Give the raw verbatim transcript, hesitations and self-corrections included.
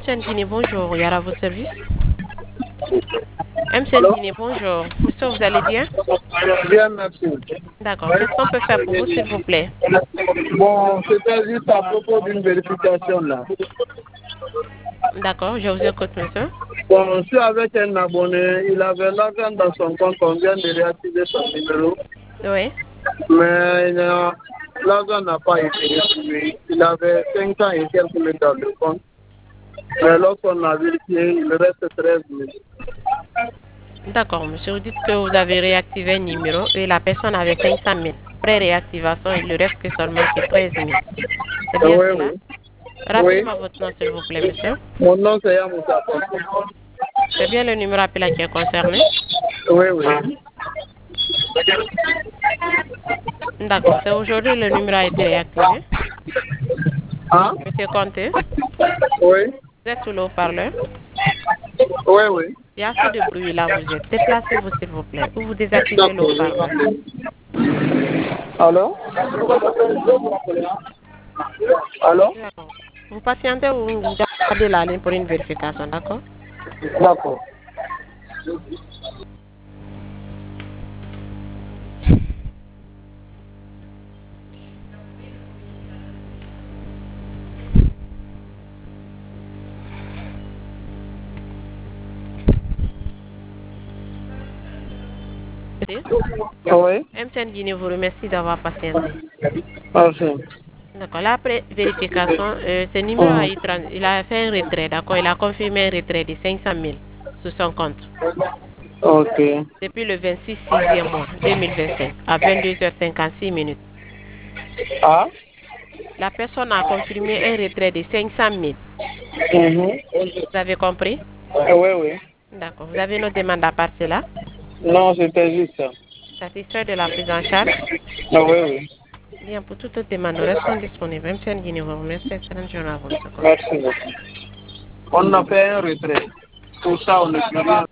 M C N Guinée, bonjour. Yara, votre service. M C N Allô? Guinée, bonjour. Monsieur, vous allez bien? Bien, merci. D'accord. Qu'est-ce qu'on peut faire pour vous, s'il vous plaît? Bon, c'était juste à propos d'une vérification là. D'accord, je vous écoute, monsieur. Bon, je suis avec un abonné, il avait l'argent dans son compte, on vient de réactiver son numéro, Oui. mais il a- l'argent n'a pas été reçu. Il avait cinq ans et quelques mille dans le compte, mais lorsqu'on a vérifié, il reste treize mille. D'accord, monsieur. Vous dites que vous avez réactivé un numéro et la personne avait cinq cent mille. Après réactivation, il ne reste que seulement que treize mille. C'est bien Oui, cela? oui. Oui. Rappelez-moi votre nom, s'il vous plaît, monsieur. Mon nom c'est Yamoussa. C'est bien le numéro appelant qui est concerné? Oui, oui. D'accord. C'est aujourd'hui le numéro a été réactivé. Hein? Monsieur Conté, Oui. vous êtes sous le haut-parleur. Oui, oui. Il y a assez de bruit là, vous êtes. Déplacez-vous, s'il vous plaît. Ou vous désactivez le D'accord. haut-parleur. Allô? Allô? D'accord. Vous patientez ou vous gardez la ligne pour une vérification, d'accord? D'accord. Oui. M C N Guinée vous remercie d'avoir patienté. Merci. D'accord. Là, après vérification, euh, ce numéro a Hum. eu trans- il a fait un retrait, d'accord? Il a confirmé un retrait de cinq cent mille sur son compte. Ok. Depuis le vingt-six sixième mois deux mille vingt-cinq à vingt-deux heures cinquante-six minutes. Ah? La personne a confirmé un retrait de cinq cent mille. Mhm. Vous avez compris? Oui, oui. D'accord. Vous avez une autre demande à part cela? Non, c'était juste ça. Satisfait de la prise en charge? Ah, oui, oui. Bien, pour toute autre demande, nous restons disponibles. M C N Guinée vous remercie. Excellente journée à vous, monsieur Conté. Merci beaucoup. On a fait un retrait. Pour ça, on est plus